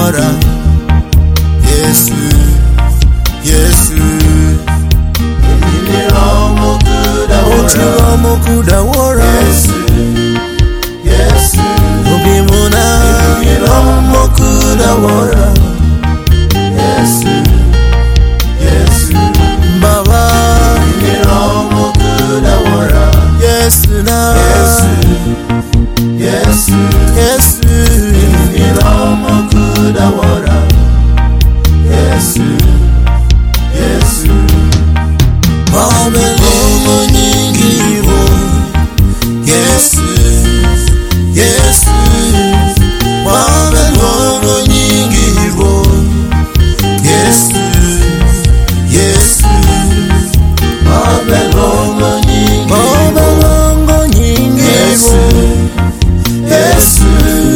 kudawara. Yesu, Yesu, Romo kudawara. Yesu, Yesu, Obimuna, Romo kudawara. Yesu, Yesu, Baba, Romo kudawara. Yesu na, Yesu, Yesu, Yesu, Romo kudawara. Yesu, Yesu, Babelongo nyingiwo. Yesu, Yesu, Babelongo nyingiwo. Yesu, Yesu, Babelongo nyingi. Babelongo nyingiwo. Yesu,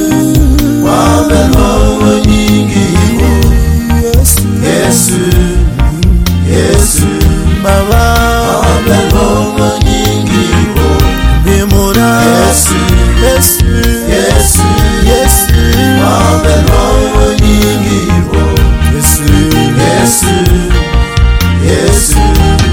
Babelongo nyingi. Yesu, Yesu, Yesu, Baba, Babelongo nyingi. Bimura. Yesu, Yesu, Yesu, Yesu, Babelongo nyingi. Yesu, Yesu, Yesu,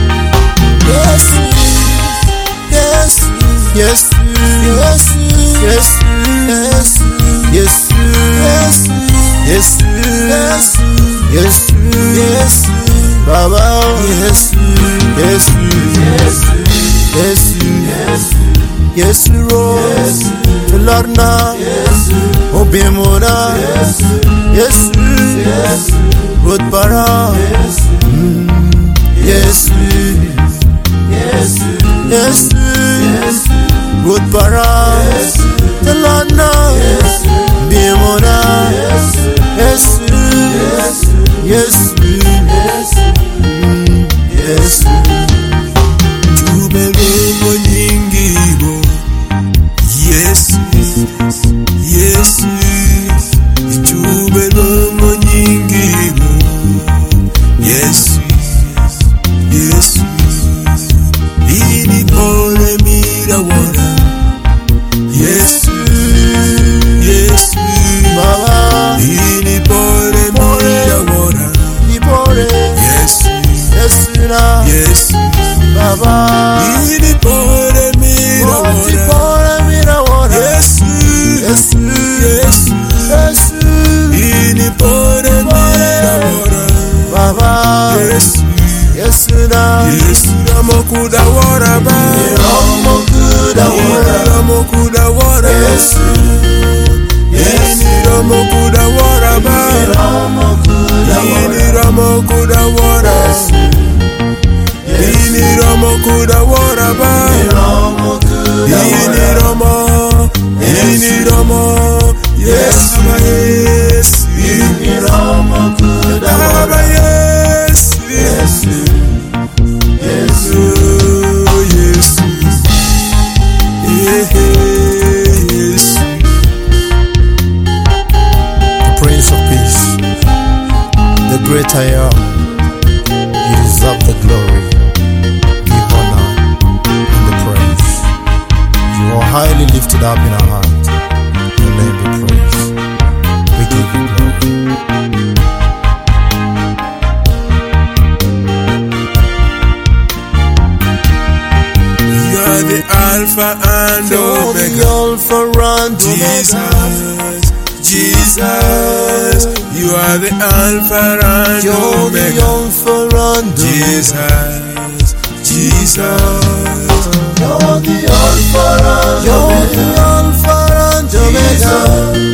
Yesu, Yesu, Yesu, Yesu, Yesu, Yesu, Baba, Yesu, Yesu, Yesu, Yesu, Yesu, Lorna, Obimona, Yesu, Rutbara, Yesu, Yesu, Rutbara, Lorna, Bimona, Yesu, Yesu, Yesu, Tubelongo nyingiwo. Yesu, Yesu, Tubelongo nyingiwo. Yesu, Yesu, ini pole mirawara. Yesu, Yesu, Baba, ini pole mirawara. Yesu, Yesu na, Yesu, Baba, ini pole mirawara. Yesu, Yesu, Yesu, Yesu, ini pole mirawara. Baba, Yesu, Yesu na, Yesu Romo kudawara ba. Romo kudawara. Romo kudawara. Yesu, Ini Romo kudawara ba. Romo kudawara. Ini Romo kudawara. Ini Romo kudawara ba. Romo kudawara. Ini Romo, ini Romo. Yesu, Yesu, Ini Romo kudawara. Baba Yesu, Yesu, Yesu, oh Yesu, Yesu. The Prince of Peace, the great I am. You deserve the glory, the honor, and the praise. You are highly lifted up in our heart. Your name be praised. We give you glory. You are the Alpha and Omega. Alpha and Jesus, Jesus, you are the Alpha and Omega. Alpha and Jesus, Jesus, You're the Alpha and Omega. Alpha and Omega.